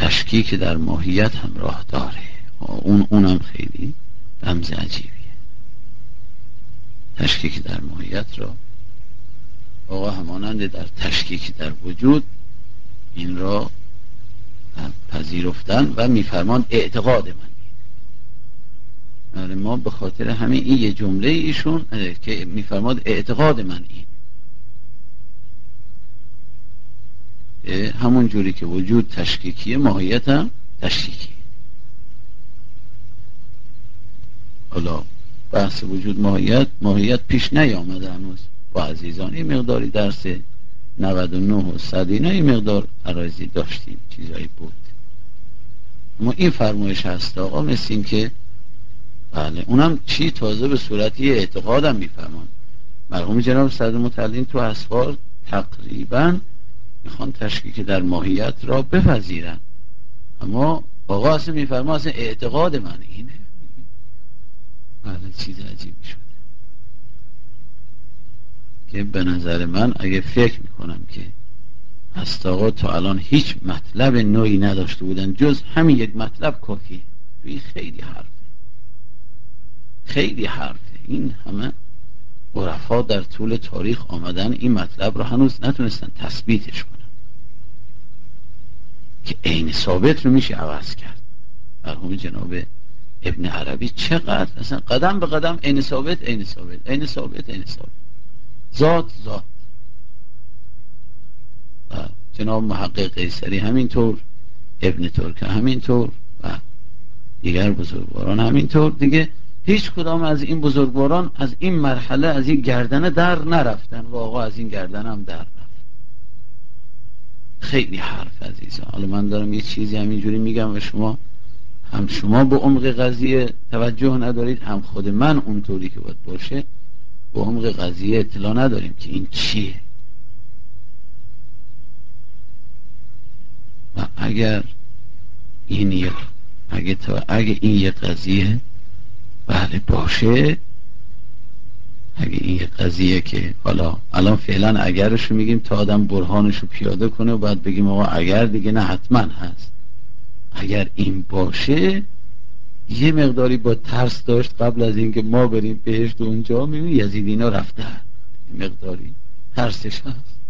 تشکیک در ماهیت همراه داره. اونم خیلی رمز عجیبیه. تشکیک در ماهیت را آقا همانند در تشکیک در وجود این را پذیرفتن و میفرماند اعتقاد من. ما به خاطر همین این یه جمله ایشون که میفرماد اعتقاد من این همون جوری که وجود تشکیکیه ماهیت هم تشکیکی. حالا بحث وجود ماهیت پیش نیامده هنوز با عزیزان. این مقداری درس 99 و 100 اینا این مقدار عرایزی داشتیم، چیزایی بود. اما این فرمایش هست آقا مثل این که بله اونم چی تازه به صورتی اعتقادم میفرمان. مرحوم جناب صدر متعلین تو اسفار تقریبا میخوان تشکیک در ماهیت را بپذیرن، اما آقا اصلا میفرما اصلا اعتقاد من اینه. بله چیز عجیبی شده که به نظر من اگه فکر میکنم که آقا تا الان هیچ مطلب نوعی نداشته بودن جز همین یک مطلب کافیه. این خیلی حرفه. این همه عرفا در طول تاریخ آمدن این مطلب رو هنوز نتونستن تثبیتش کنن که عین ثابت رو میشه عوض کرد. مرحوم جناب ابن عربی چقدر اصلا قدم به قدم عین ثابت ذات جناب محقق قیصری همینطور، ابن ترک همینطور و دیگر بزرگواران همینطور. دیگه هیچ کدام از این بزرگواران از این مرحله از این گردنه در نرفتن و آقا از این گردنه هم در رفت. خیلی حرف عزیزان. حالا من دارم یه چیزی همینجوری میگم و شما به عمق قضیه توجه ندارید، هم خود من اونطوری که باید باشه به عمق قضیه اطلاع نداریم که این چیه. و اگه این یه قضیه بله باشه، اگه این یه قضیه که حالا الان فعلا اگرشو میگیم تا آدم برهانشو پیاده کنه و بعد بگیم آقا اگر دیگه نه حتما هست. اگر این باشه یه مقداری با ترس داشت قبل از اینکه ما بریم بهشت و اونجا میبینیم یزیدینا رفته مقداری ترسش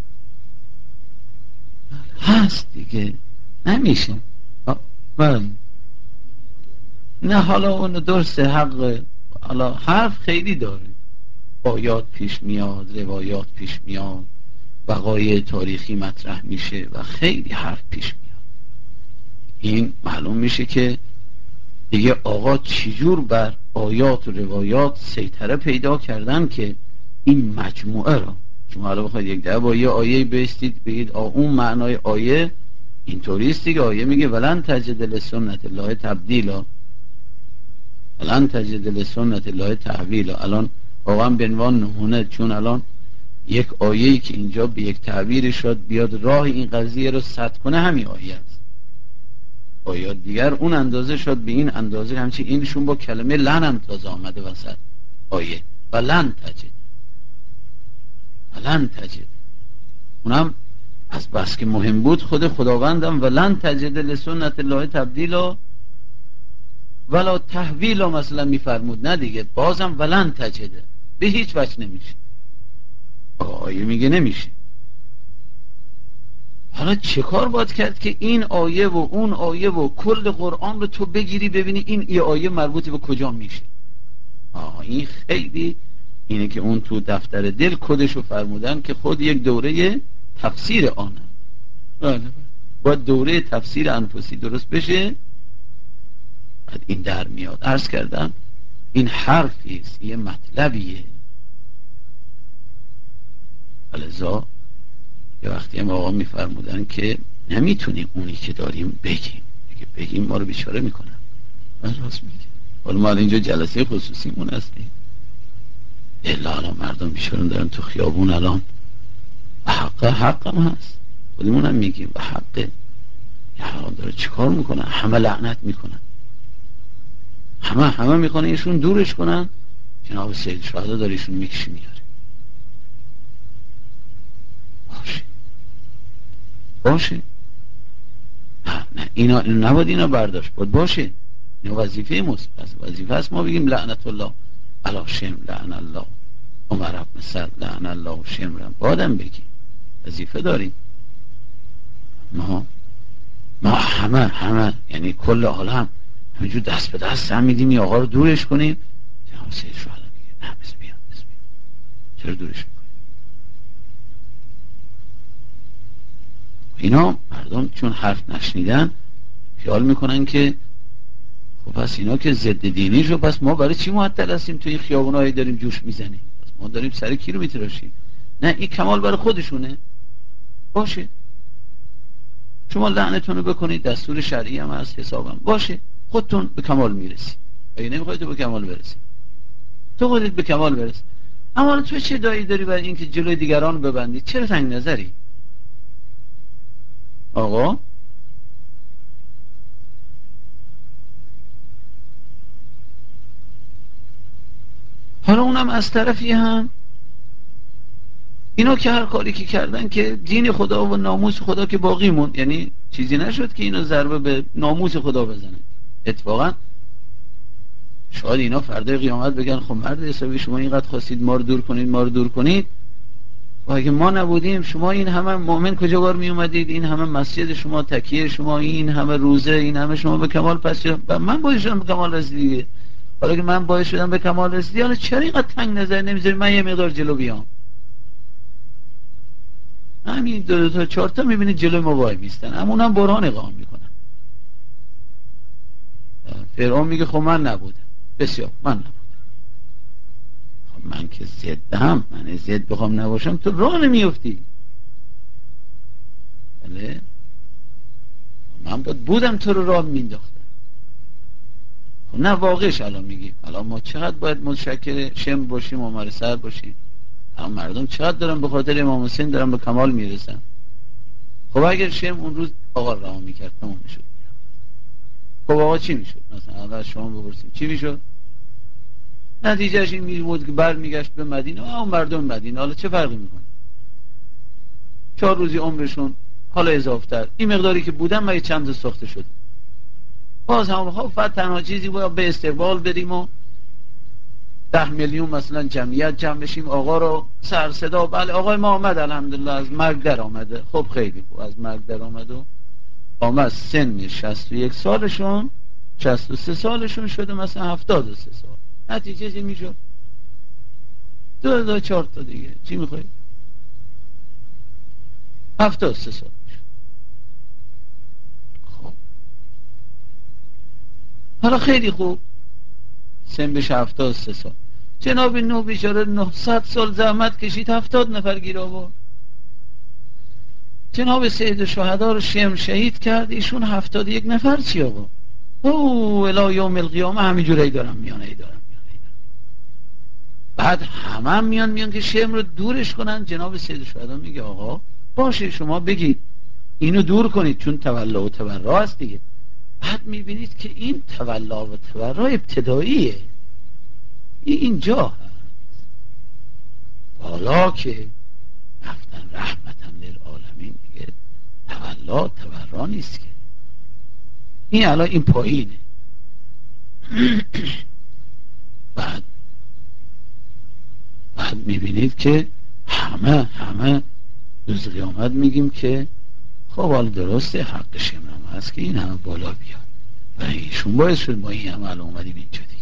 هست دیگه نمیشه. بله نه حالا اون درسته حق، حالا حرف خیلی داره، آیات پیش میاد، روایات پیش میاد، وقایع تاریخی مطرح میشه و خیلی حرف پیش میاد. این معلوم میشه که دیگه آقا چجور بر آیات و روایات سیطره پیدا کردن که این مجموعه را شما حالا بخواید یک دفعه با یه آیه بیستید بگید اون معنای آیه اینطوری است دیگه. آیه میگه ولن تجد لسنت الله تبدیلا، ولن تجد لسنت الله تحویلا. الان واقعا به عنوان نمونه چون الان یک آیه‌ای که اینجا به یک تعبیر شد بیاد راه این قضیه رو سد کنه همین آیه است. آیات دیگر اون اندازه شد به این اندازه همچین اینشون با کلمه لن هم تازه آمده وسط آیه ولن تجد اونم از بس که مهم بود خود خداوندم ولن تجد لسنت الله تبدیلا ولا تحویلا مثلا میفرمود، نه دیگه بازم ولن تجده به هیچ وجه نمیشه. آیه میگه نمیشه. حالا چه کار باید کرد که این آیه و اون آیه و کل قرآن رو تو بگیری ببینی این آیه مربوط به کجا میشه؟ این خیلی اینه که اون تو دفتر دل کدشو فرمودن که خود یک دوره تفسیر آنه. باید دوره تفسیر انفسی درست بشه بعد این در میاد. عرض کردم این حرفیست، یه مطلبیه. لذا یه وقتی هم آقا میفرمودن که نمیتونیم اونی که داریم بگیم، اگه بگیم ما رو بیچاره میکنن. من راست میگم. حالا ما اینجا جلسه خصوصیمون هستیم الا الان مردم بیچاره دارن تو خیابون الان و حق هم هست خودمون هم میگیم و حقه. یه حرام داره چیکار میکنن؟ همه لعنت میکنن، همه میکنن ایشون دورش کنن. جناب سید شهدا داره ایشون میکشی میاره. باشه نه اینا نباید اینا برداشت باشه. این وظیفه ماست، وظیفه است ما بگیم لعنت الله علی شمر، لعن الله عمر بن سعد، لعن الله شمرم. بادم بگیم وظیفه داریم. ما همه یعنی کل عالم همینجور دست به دست هم میدیم این آقا رو دورش کنیم. جناب سید شهدا میگه نه بس بیان. چرا دورش میکنیم؟ اینا مردم چون حرف نشنیدن خیال میکنن که خب پس اینا که ضد دینی شو، پس ما برای چی معطل هستیم توی این خیابونایی داریم جوش میزنیم؟ پس ما داریم سر کی رو میتراشیم؟ نه این کمال برای خودشونه. باشه شما لعنتون رو بکنید، دستور شرعی هم هست، حسابم باشه، خودتون به کمال میرسید. اگه نمیخواید تو به کمال برسید، تو خودت به کمال برس. اما تو چه دایی داری برای اینکه جلوی دیگران رو ببندی؟ چرا تنگ نظری آقا؟ حالا اونم از طرفی هم اینا که هر کاری که کردن که دین خدا و ناموس خدا که باقی موند، یعنی چیزی نشد که اینا ضربه به ناموس خدا بزنن. اتفاقا شاید اینا فردای قیامت بگن خب مرد حسابی شما اینقدر خواستید ما رو دور کنید و اگه ما نبودیم شما این همه مؤمن کجا بار می اومدید؟ این همه مسجد شما، تکیه شما، این همه روزه، این همه شما به کمال پس من باعث شدم به کمال رسیدی. حالا که من باعث شدم به کمال رسیدی، حالا چرا اینقدر تنگ نظر نمیذاری من یه مقدار جلو بیام؟ همین دو تا چهار تا میبینید جلو ما وای میستن، اما اونم برهان اقام میکنن. فرعون میگه خب من نبودم. بسیار من نبودم. خب من که ضدم، من ضد بخوام نباشم تو راه نمیفتی. بله من بودم تو رو راه مینداختم. خب نه واقعش الان میگیم الان ما چقدر باید متشکر شم باشیم، عمر سر باشیم. اما مردم چقدر دارن به خاطر امام حسین دارن به کمال میرسن. خب اگر شم اون روز آقا راه میکرد تمام میشد. خب آقا چی میشد؟ مثلا اول شما بپرسیم چی میشد؟ نتیجهش این میبود که برمیگشت به مدینه و اون مردم مدینه حالا چه فرقی میکنه؟ 4 روزی عمرشون حالا اضافتر این مقداری که بودن ما چند تا ساخته شد. باز هم خب فقط تنها چیزی باید به استقبال بریم و 10 میلیون مثلا جمعیت جمع بشیم، آقا رو سر صدا بله آقای ما آمد الحمدلله از مرگ در آمده. خب خیلی خوب از مرگ در آمد و آمد سن 61 سالشون 63 سالشون شده مثلا 73 سال. نتیجه چی میشد؟ 4 تا دیگه چی میخوایی؟ 73 سال میشد. خب حالا خیلی خوب سن بشه 73 سال. جناب نوح بیچاره 900 سال زحمت کشید 70 نفر گیر آورد. جناب سید شهدا رو شم شهید کرد، ایشون 71 نفر چی آقا؟ او الی یوم القیامه همینجوری دارم میان بعد همه میان که شم رو دورش کنن. جناب سید شهدا میگه آقا باشه شما بگید اینو دور کنید چون تولا و تبرا هست دیگه. بعد میبینید که این تولا و تبرا ابتداییه، اینجا هست. بالا که رفتن رحمتن للعالمین دیگه تولا تبرا نیست که. این الان این پایینه. بعد میبینید که همه روز قیامت میگیم که خب حالا درسته حق شمرم هست که این همه بالا بیاد و ایشون باعث شد ما این همه الان اومدیم اینجا دیگه.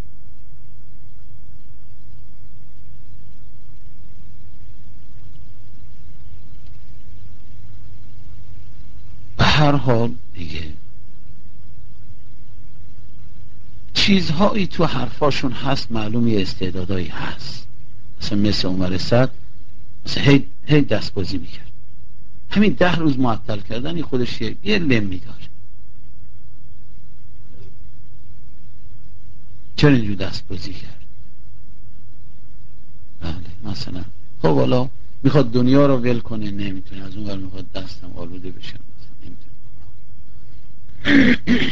به هر حال دیگه چیزهایی تو حرفاشون هست، معلوم یه استعدادایی هست. مثل عمر سعد مثل هی دستبازی میکرد. همین 10 روز معطل کردن این خودش یه لمی داره. چرا اینجور دستبازی کرد؟ بله مثلا خب حالا میخواد دنیا رو ول کنه نمیتونه، از اون ور میخواد دستم آلوده بشه مثلا نمیتونه.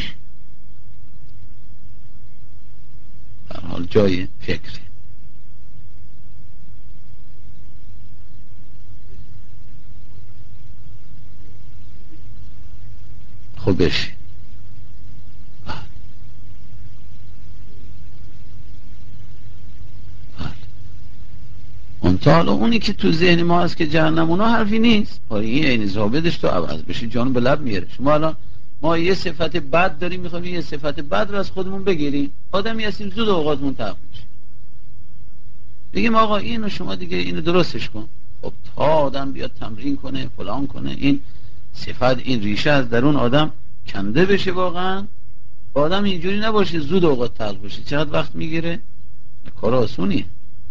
در حال جای فکره. خب بشه. اون تا حالا اونی که تو ذهن ما هست که جهنم، اونا حرفی نیست. این عین ضابطش تو عوض بشه جانو به لب میاره. شما الان ما یه صفت بد داریم، میخوایم یه صفت بد رو از خودمون بگیریم، آدمی هستیم زود اوقاتمون تلخ میشه، بگیم آقا اینو شما دیگه اینو درستش کن. خب تا آدم بیاد تمرین کنه فلان کنه، این صفت این ریشه از درون آدم کنده بشه، واقعا آدم اینجوری نباشه زود اوقات تلخ بشه. چقدر وقت میگیره؟ کار آسونیه.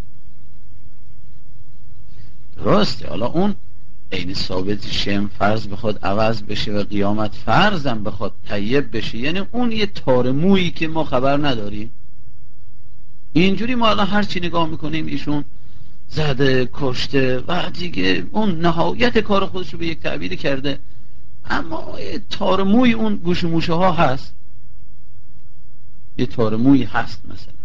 درسته. حالا اون عین ثابت شم فرض بخواد عوض بشه و قیامت فرضم بخواد طیب بشه، یعنی اون یه تار مویی که ما خبر نداریم. اینجوری ما الان هر چی نگاه میکنیم ایشون زده کشته و دیگه اون نهایت کار خودش رو به یک تعبیر کرده، اما یه تار موی اون گوش و موشه ها هست، یه تار موی هست مثلا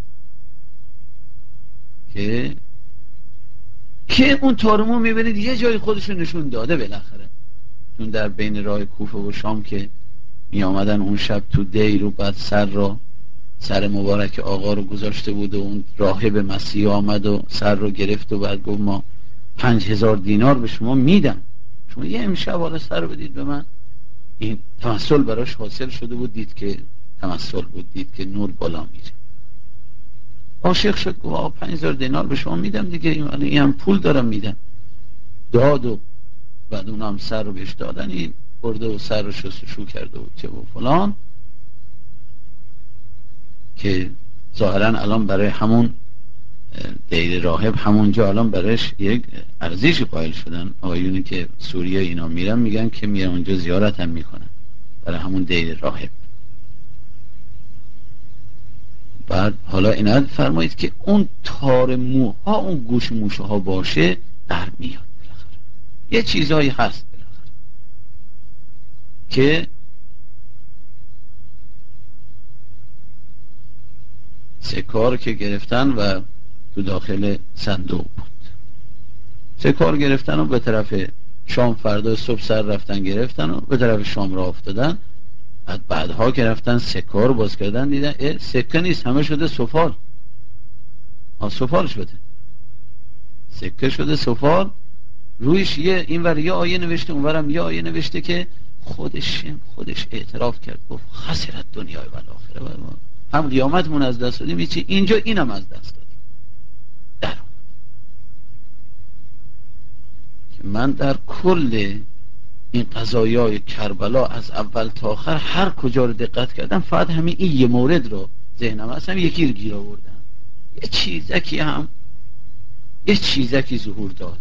که اون تارمو میبینید یه جای خودشو نشون داده بالاخره. چون در بین راه کوفه و شام که می آمدن اون شب تو دیر و بعد سر مبارک آقا رو گذاشته بود و اون راهب مسیح آمد و سر رو گرفت و بعد گفت ما 5000 دینار به شما میدم، شما یه امشب حالا سر رو بدید به من. این تمثل براش حاصل شده بود، دید که نور بالا میره، عاشق شد، گفت 5000 دینار به شما میدم دیگه، این هم پول دارم میدم. داد و بعد اون هم سر رو بهش دادن، این برده و سر رو شستشو کرده و چه و فلان، که ظاهرا الان برای همون دیر راهب همونجا الان برایش یک ارزشی قائل شدن. آقایونی که سوریه اینا میرن میگن که میرن اونجا زیارت هم میکنن برای همون دیر راهب. بعد حالا اینت فرمایید که اون تار موها اون گوش موشه ها باشه در میاد بالاخره، یه چیزایی هست بالاخره که سکار که گرفتن و تو داخل صندوق بود، سکار گرفتن و به طرف شام، فردا صبح سر رفتن گرفتن و به طرف شام راه افتادن. بعدها که رفتن سکار باز کردن دیدن سکه نیست، همه شده سفال. سفال شده، سکه شده سفال، رویش یه اینور یه آیه نوشته اونورم یه آیه نوشته که خودش اعتراف کرد، گفت خسرت دنیای و آخره، هم قیامتمون از دست دادیم چی اینجا اینم از دست دادیم. من در کل این قضایای کربلا از اول تا آخر هر کجا رو دقت کردم فقط همین این یه مورد رو ذهنم هستم یکی رو گیر آوردم، یه چیزکی ظهور داده،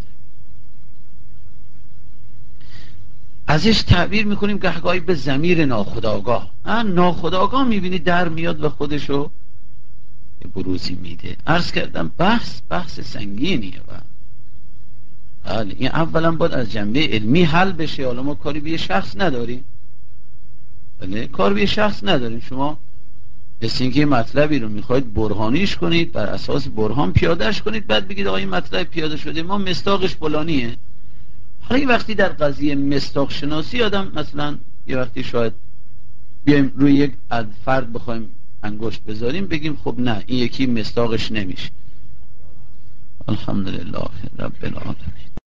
ازش تعبیر میکنیم گهگاهی به ضمیر ناخودآگاه. ناخودآگاه میبینی در میاد و خودشو بروزی میده. عرض کردم بحث سنگینیه و این اولا باید از جنبه علمی حل بشه. حالا ما کاری به یه شخص نداریم، کار به یه شخص نداریم. شما مثل اینکه مطلبی رو میخواید برهانیش کنید، بر اساس برهان پیادهش کنید، بعد بگید آقا این مطلب پیاده شده، ما مصداقش فلانیه. حالا این وقتی در قضیه مصداق شناسی آدم مثلا یه وقتی شاید بیایم روی یک فرد بخوایم انگشت بذاریم بگیم خب نه این یکی مصداقش نمیشه. الحمدلله رب العالمین.